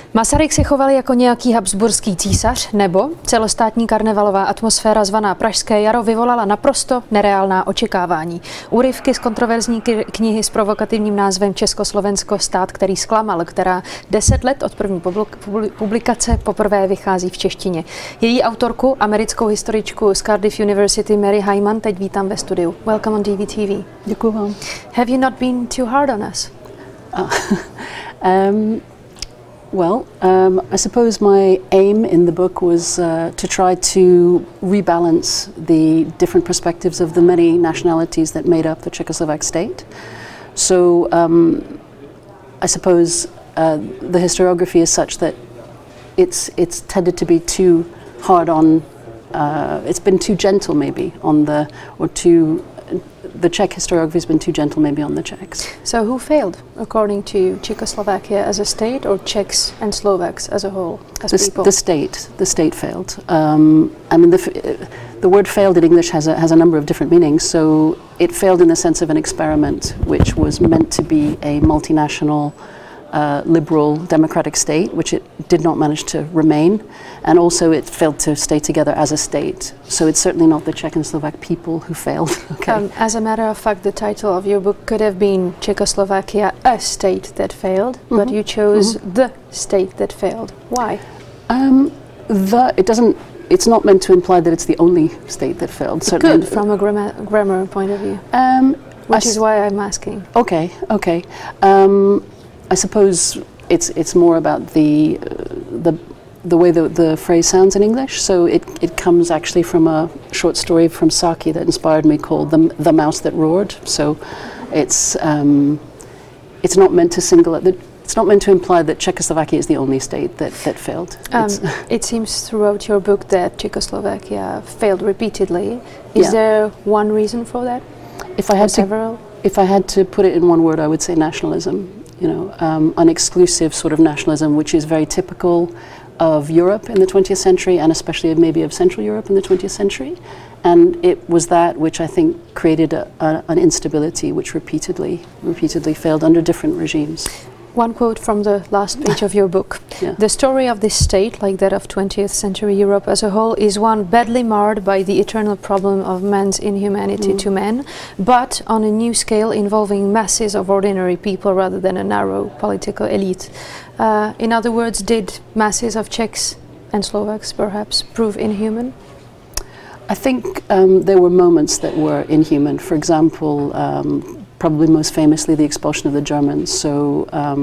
Masaryk se choval jako nějaký habsburský císař, nebo celostátní karnevalová atmosféra zvaná Pražské jaro vyvolala naprosto nereálná očekávání. Úryvky z kontroverzní knihy s provokativním názvem Československo, stát, který zklamal, která 10 let od první publikace poprvé vychází v češtině. Její autorku, americkou historičku z Cardiff University Mary Hyman, teď vítám ve studiu. Welcome on DVTV. Děkuji vám. Have you not been too hard on us? I suppose my aim in the book was to try to rebalance the different perspectives of the many nationalities that made up the Czechoslovak state. So I suppose the historiography is such that it's tended to be too hard on. It's been too gentle, maybe, the Czech historiography has been too gentle maybe on the Czechs. So who failed, according to Czechoslovakia as a state, or Czechs and Slovaks as a whole, as people? The state failed. I mean, the word failed in English has a number of different meanings. So it failed in the sense of an experiment which was meant to be a multinational, liberal democratic state, which it did not manage to remain, and also it failed to stay together as a state. So it's certainly not the Czech and Slovak people who failed. Okay. As a matter of fact, the title of your book could have been Czechoslovakia, a state that failed, but you chose the state that failed. Why? It's not meant to imply that it's the only state that failed. Good, from a grammar point of view, which is why I'm asking. Okay. I suppose it's more about the way the phrase sounds in English. So it comes actually from a short story from Saki that inspired me called The Mouse That Roared. So it's not meant to it's not meant to imply that Czechoslovakia is the only state that failed. It seems throughout your book that Czechoslovakia failed repeatedly. Is there one reason for that? If I had to put it in one word, I would say nationalism. An exclusive sort of nationalism, which is very typical of Europe in the 20th century, and especially maybe of Central Europe in the 20th century. And it was that which I think created an instability which repeatedly failed under different regimes. One quote from the last page of your book. Yeah. The story of this state, like that of 20th century Europe as a whole, is one badly marred by the eternal problem of man's inhumanity to man, but on a new scale involving masses of ordinary people rather than a narrow political elite. In other words, did masses of Czechs and Slovaks perhaps prove inhuman? I think there were moments that were inhuman. For example, probably most famously the expulsion of the Germans. So,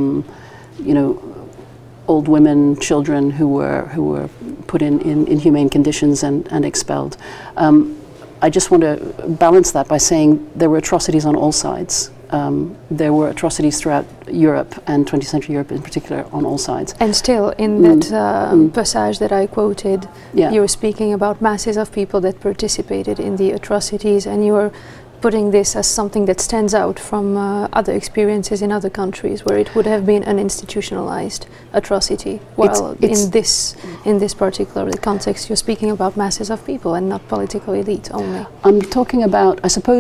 old women, children who were put in inhumane conditions and expelled. I just want to balance that by saying there were atrocities on all sides. There were atrocities throughout Europe, and 20th century Europe in particular, on all sides. And still, in that passage that I quoted, you were speaking about masses of people that participated in the atrocities, and you were putting this as something that stands out from other experiences in other countries where it would have been an institutionalized atrocity. Well, in this particular context, you're speaking about masses of people and not political elite only. I'm talking about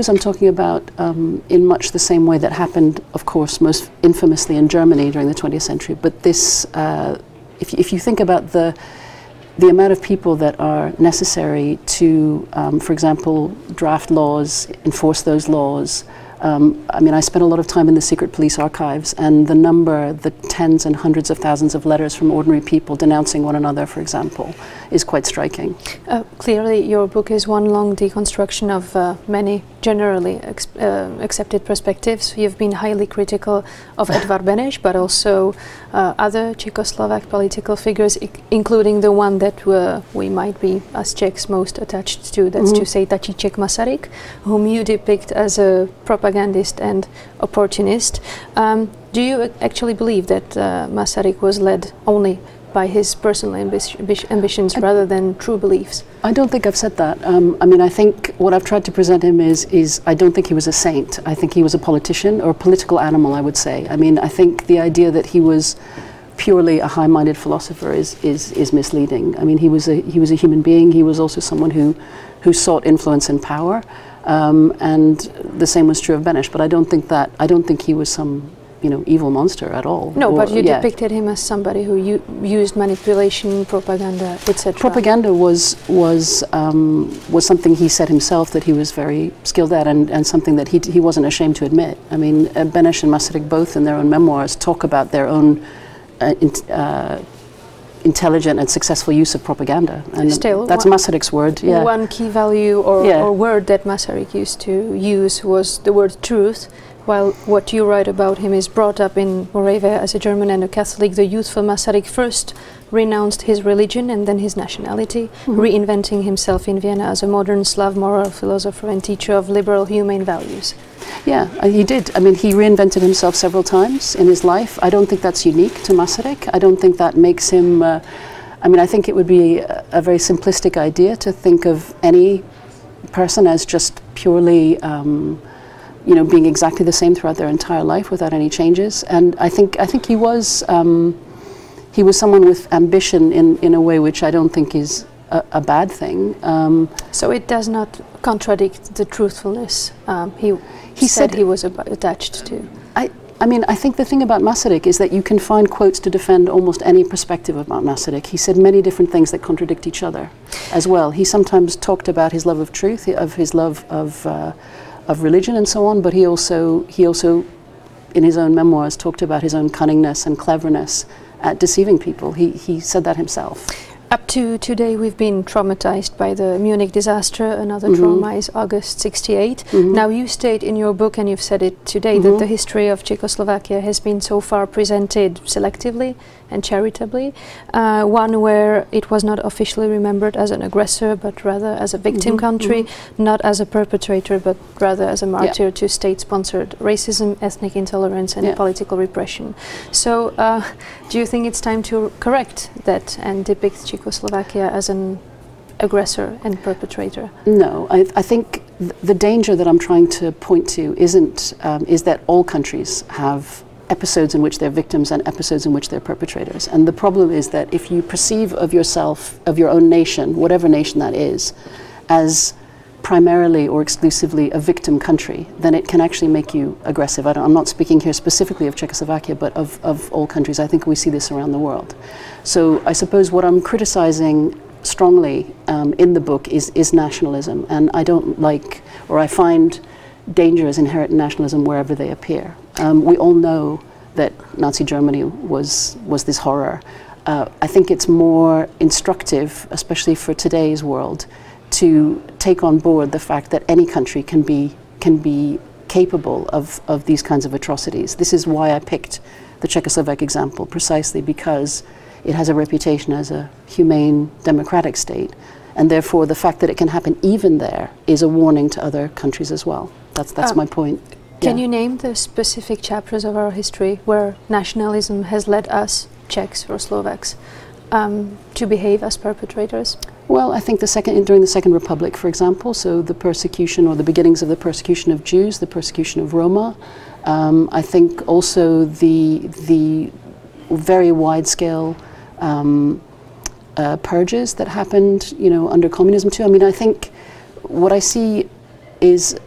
in much the same way that happened, of course, most infamously in Germany during the 20th century. But this, if you think about the amount of people that are necessary to, for example, draft laws, enforce those laws. I spent a lot of time in the secret police archives, and the tens and hundreds of thousands of letters from ordinary people denouncing one another, for example, is quite striking. Clearly, your book is one long deconstruction of many generally accepted perspectives. You've been highly critical of Edvard Beneš, but also other Czechoslovak political figures, including the one that we might be, as Czechs, most attached to, that's to say Tatíček Masaryk, whom you depict as a propagandist and opportunist. Do you actually believe that Masaryk was led only by his personal ambitions rather than true beliefs? I don't think I've said that. I think what I've tried to present him is I don't think he was a saint. I think he was a politician, or a political animal, I would say. I think the idea that he was purely a high-minded philosopher is misleading. He was a human being. He was also someone who sought influence and power, and the same was true of Beneš. But I don't think he was some evil monster at all. No, but you depicted him as somebody who used manipulation, propaganda, etc. Propaganda was something he said himself that he was very skilled at, and something that he wasn't ashamed to admit. I mean, Benes and Masaryk both in their own memoirs talk about their own intelligent and successful use of propaganda. And still, that's Masaryk's word. Yeah. One key value or word that Masaryk used to use was the word truth, while what you write about him is brought up in Moravia as a German and a Catholic. The youthful Masaryk first renounced his religion and then his nationality, reinventing himself in Vienna as a modern Slav moral philosopher and teacher of liberal humane values. Yeah, he did. I mean, he reinvented himself several times in his life. I don't think that's unique to Masaryk. I don't think that makes him... I think it would be a very simplistic idea to think of any person as just purely... being exactly the same throughout their entire life without any changes. And I think he was someone with ambition in a way which I don't think is a bad thing. So it does not contradict the truthfulness he said he was attached to. I think the thing about Masaryk is that you can find quotes to defend almost any perspective about Masaryk. He said many different things that contradict each other as well. He sometimes talked about his love of truth, of his love of religion and so on, but he also in his own memoirs talked about his own cunningness and cleverness at deceiving people. He said that himself. Up to today, we've been traumatized by the Munich disaster. Another trauma is August 68. Now, you state in your book, and you've said it today, that the history of Czechoslovakia has been so far presented selectively and charitably, one where it was not officially remembered as an aggressor, but rather as a victim country, not as a perpetrator, but rather as a martyr to state-sponsored racism, ethnic intolerance, and political repression. So, do you think it's time to correct that and depict Czechoslovakia as an aggressor and perpetrator? No, I think the danger that I'm trying to point to is that all countries have episodes in which they're victims and episodes in which they're perpetrators. And the problem is that if you perceive of yourself, of your own nation, whatever nation that is, as primarily or exclusively a victim country, then it can actually make you aggressive. I'm not speaking here specifically of Czechoslovakia, but of all countries. I think we see this around the world. So I suppose what I'm criticizing strongly in the book is nationalism. And I don't like, or I find dangers inherent in nationalism wherever they appear. We all know that Nazi Germany was this horror. I think it's more instructive, especially for today's world, to take on board the fact that any country can be capable of these kinds of atrocities. This is why I picked the Czechoslovak example, precisely because it has a reputation as a humane, democratic state, and therefore the fact that it can happen even there is a warning to other countries as well. That's my point. Can you name the specific chapters of our history where nationalism has led us, Czechs or Slovaks, to behave as perpetrators? Well, I think during the Second Republic, for example, so the persecution or the beginnings of the persecution of Jews, the persecution of Roma. I think also the very wide-scale purges that happened, under communism too. I mean, I think what I see is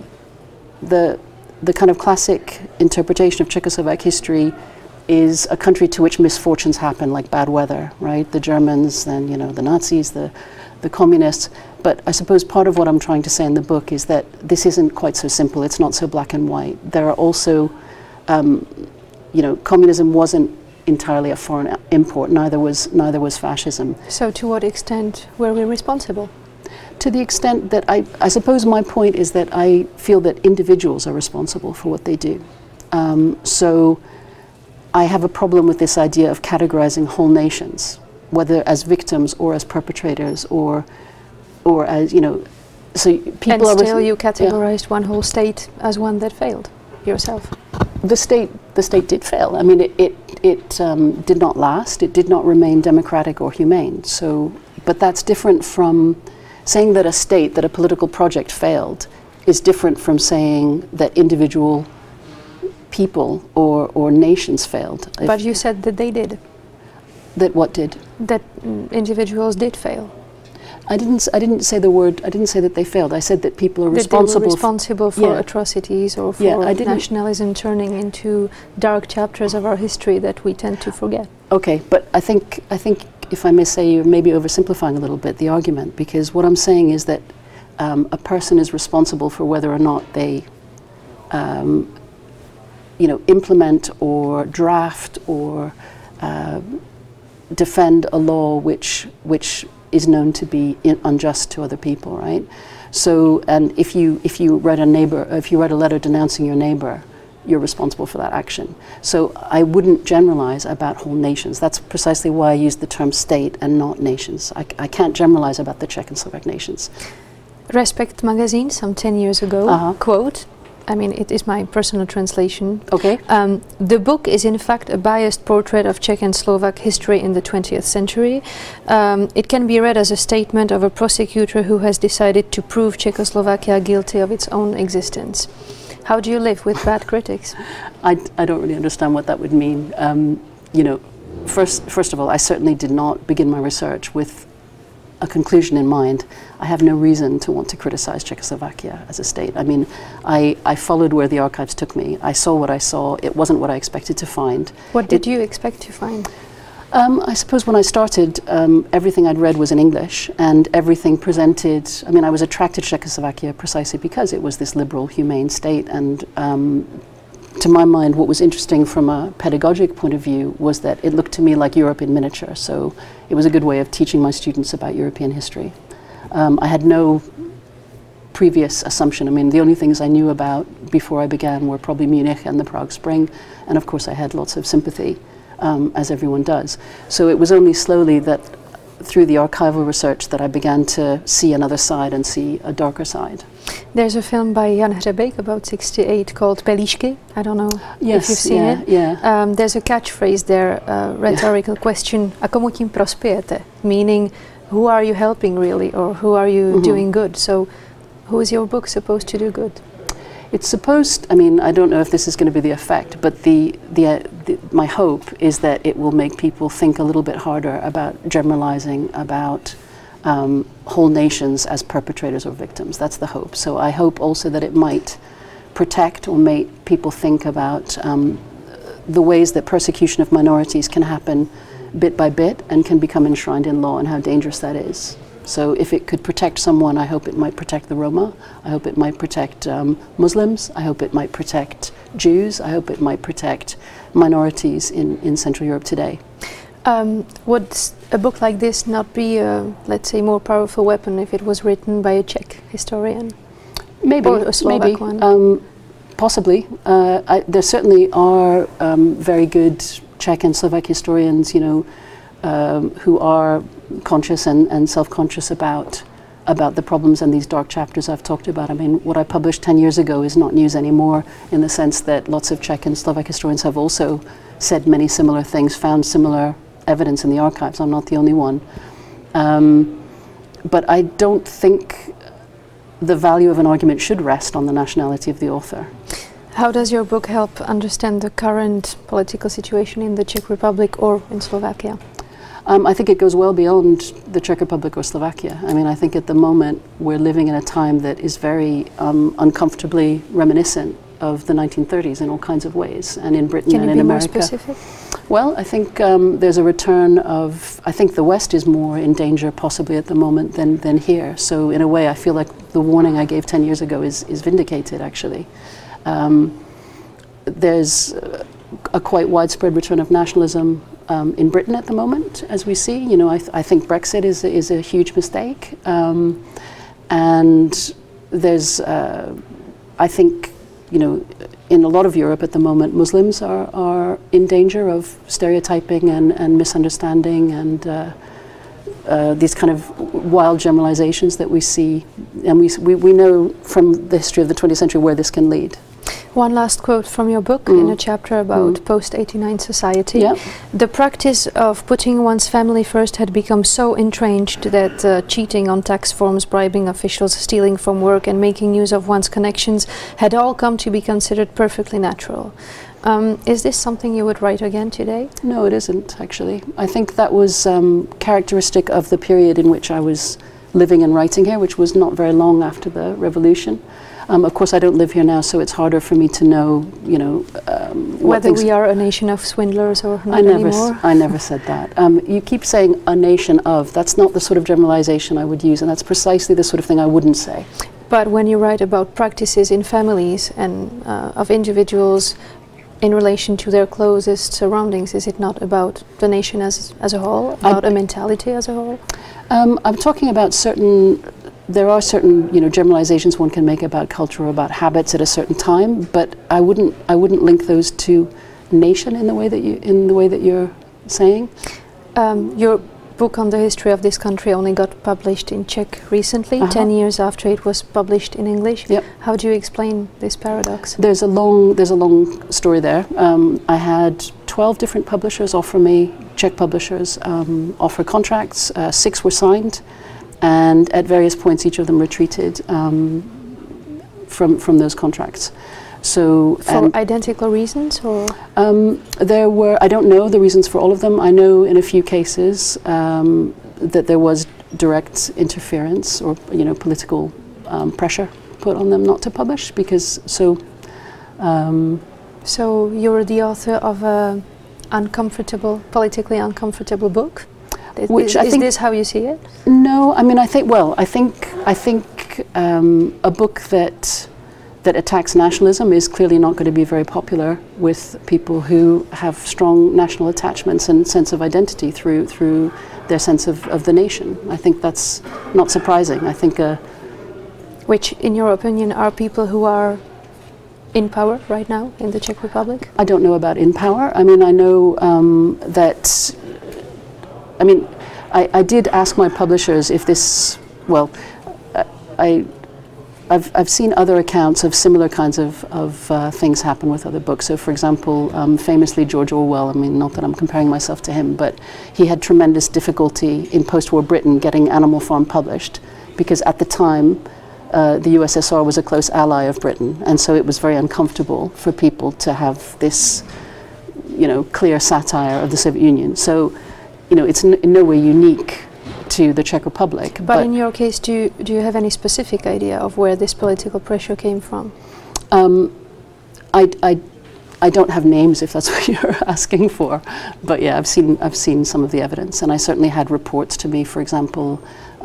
the kind of classic interpretation of Czechoslovak history is a country to which misfortunes happen, like bad weather, right? The Germans, then the Nazis, the communists. But I suppose part of what I'm trying to say in the book is that this isn't quite so simple. It's not so black and white. There are also, communism wasn't entirely a foreign import. Neither was fascism. So to what extent were we responsible? To the extent that I suppose my point is that I feel that individuals are responsible for what they do. So I have a problem with this idea of categorizing whole nations, whether as victims or as perpetrators or as, so people and still you categorized one whole state as one that failed yourself. The state did fail. I mean, it did not last. It did not remain democratic or humane. So, but that's different from saying that a political project failed is different from saying that individual people or nations failed. But you said that they did. That what did? That individuals did fail. I didn't say the word. I didn't say that they failed. I said that people are responsible for atrocities or for nationalism turning into dark chapters of our history that we tend to forget. Okay, but I think if I may say, you're maybe oversimplifying a little bit the argument, because what I'm saying is that a person is responsible for whether or not they implement or draft or defend a law which is known to be unjust to other people, right? So, and if you write a letter denouncing your neighbor, you're responsible for that action. So I wouldn't generalize about whole nations. That's precisely why I use the term state and not nations. I can't generalize about the Czech and Slovak nations. Respect magazine, some 10 years ago, quote, I mean, it is my personal translation. Okay. The book is in fact a biased portrait of Czech and Slovak history in the 20th century. It can be read as a statement of a prosecutor who has decided to prove Czechoslovakia guilty of its own existence. How do you live with bad critics? I don't really understand what that would mean. First of all, I certainly did not begin my research with a conclusion in mind. I have no reason to want to criticize Czechoslovakia as a state. I mean, I followed where the archives took me. I saw what I saw. It wasn't what I expected to find. What did you expect to find? I suppose when I started, everything I'd read was in English, and everything presented, I mean, I was attracted to Czechoslovakia precisely because it was this liberal, humane state, and to my mind, what was interesting from a pedagogic point of view was that it looked to me like Europe in miniature, so it was a good way of teaching my students about European history. I had no previous assumption. I mean, the only things I knew about before I began were probably Munich and the Prague Spring, and of course I had lots of sympathy, as everyone does. So it was only slowly that through the archival research that I began to see another side and see a darker side. There's a film by Jan Hřebejk about 68 called Pelíšky. I don't know if you've seen it. Yeah. There's a catchphrase there, rhetorical question, a komu tím prospějete? Meaning, who are you helping really, or who are you doing good? So, who is your book supposed to do good? It's supposed, I mean, I don't know if this is going to be the effect, but my hope is that it will make people think a little bit harder about generalizing about whole nations as perpetrators or victims. That's the hope. So I hope also that it might protect or make people think about the ways that persecution of minorities can happen bit by bit and can become enshrined in law, and how dangerous that is. So if it could protect someone, I hope it might protect the Roma. I hope it might protect Muslims. I hope it might protect Jews. I hope it might protect minorities in Central Europe today. Would a book like this not be a, let's say, more powerful weapon if it was written by a Czech historian? Maybe. Or a Slovak one? Possibly. There certainly are very good Czech and Slovak historians, who are conscious and self-conscious about the problems and these dark chapters I've talked about. I mean, what I published 10 years ago is not news anymore, in the sense that lots of Czech and Slovak historians have also said many similar things, found similar evidence in the archives. I'm not the only one. But I don't think the value of an argument should rest on the nationality of the author. How does your book help understand the current political situation in the Czech Republic or in Slovakia? I think it goes well beyond the Czech Republic or Slovakia. I mean, I think at the moment we're living in a time that is very uncomfortably reminiscent of the 1930s in all kinds of ways, and in Britain and in America. Can you be more specific? Well, I think there's a return of, I think the West is more in danger possibly at the moment than here. So in a way I feel like the warning I gave 10 years ago is vindicated, actually. There's a quite widespread return of nationalism in Britain at the moment, as we see. I think Brexit is a huge mistake, and there's, I think, in a lot of Europe at the moment, Muslims are in danger of stereotyping and misunderstanding and these kind of wild generalizations that we see, and we know from the history of the 20th century where this can lead. One last quote from your book in a chapter about post-89 society. Yeah. The practice of putting one's family first had become so entrenched that cheating on tax forms, bribing officials, stealing from work and making use of one's connections had all come to be considered perfectly natural. Is this something you would write again today? No, it isn't, actually. I think that was characteristic of the period in which I was living and writing here, which was not very long after the revolution. Of course, I don't live here now, so it's harder for me to know, whether we are a nation of swindlers or not anymore. I never said that. You keep saying a nation of. That's not the sort of generalization I would use, and that's precisely the sort of thing I wouldn't say. But when you write about practices in families and of individuals in relation to their closest surroundings, is it not about the nation as a whole, about a mentality as a whole? I'm talking about there are certain generalizations one can make about culture or about habits at a certain time, but I wouldn't link those to nation in the way that you're saying. Your book on the history of this country only got published in Czech recently, 10 years after it was published in English. Yep. How do you explain this paradox? There's a long story there. I had 12 different publishers offer me, Czech publishers, offer contracts. 6 were signed, and at various points each of them retreated from those contracts. So for identical reasons, or there were, I don't know the reasons for all of them. I know in a few cases that there was direct interference or political pressure put on them not to publish because so you're the author of a politically uncomfortable book. Is this how you see it? No, I mean I think a book that attacks nationalism is clearly not going to be very popular with people who have strong national attachments and sense of identity through their sense of the nation. I think that's not surprising. I think which, in your opinion, are people who are in power right now in the Czech Republic? I don't know about in power. I mean, I know that. I mean, I did ask my publishers if this. Well, I've seen other accounts of similar kinds of things happen with other books. So, for example, famously George Orwell, I mean, not that I'm comparing myself to him, but he had tremendous difficulty in post-war Britain getting Animal Farm published because at the time the USSR was a close ally of Britain, and so it was very uncomfortable for people to have this, clear satire of the Soviet Union. So, it's in no way unique to the Czech Republic. But in your case, do you have any specific idea of where this political pressure came from? I don't have names if that's what you're asking for, but yeah, I've seen some of the evidence, and I certainly had reports to me, for example,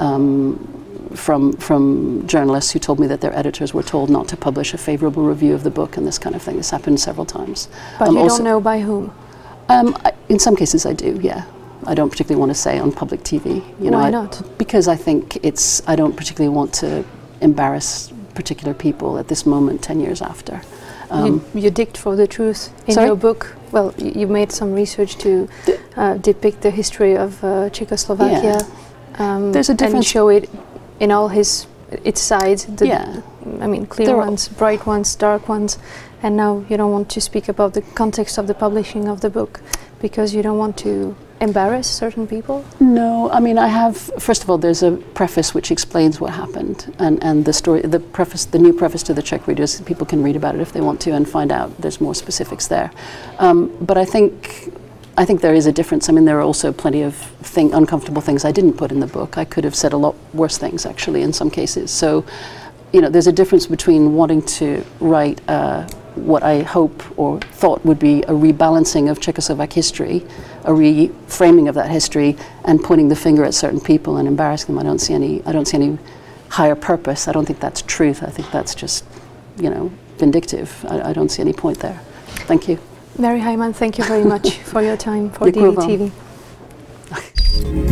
from journalists who told me that their editors were told not to publish a favorable review of the book and this kind of thing. This happened several times. But you don't know by whom? In some cases I do, yeah. I don't particularly want to say on public TV. Why not? Because I think I don't particularly want to embarrass particular people at this moment, 10 years after. You dig for the truth in your book. Well, you made some research to depict the history of Czechoslovakia. Yeah. There's a difference. And show it in all its sides. I mean, clear ones, bright ones, dark ones. And now you don't want to speak about the context of the publishing of the book because you don't want to embarrass certain people? No, I mean, first of all, there's a preface which explains what happened, and the story, the new preface to the Czech readers, people can read about it if they want to and find out there's more specifics there. But I think there is a difference. I mean, there are also plenty of uncomfortable things I didn't put in the book. I could have said a lot worse things, actually, in some cases. So, there's a difference between wanting to write what I hope or thought would be a rebalancing of Czechoslovak history, a reframing of that history, and pointing the finger at certain people and embarrassing them. I don't see any higher purpose. I don't think that's truth. I think that's just, vindictive. I don't see any point there. Thank you. Mary Hyman, thank you very much for your time for DD TV.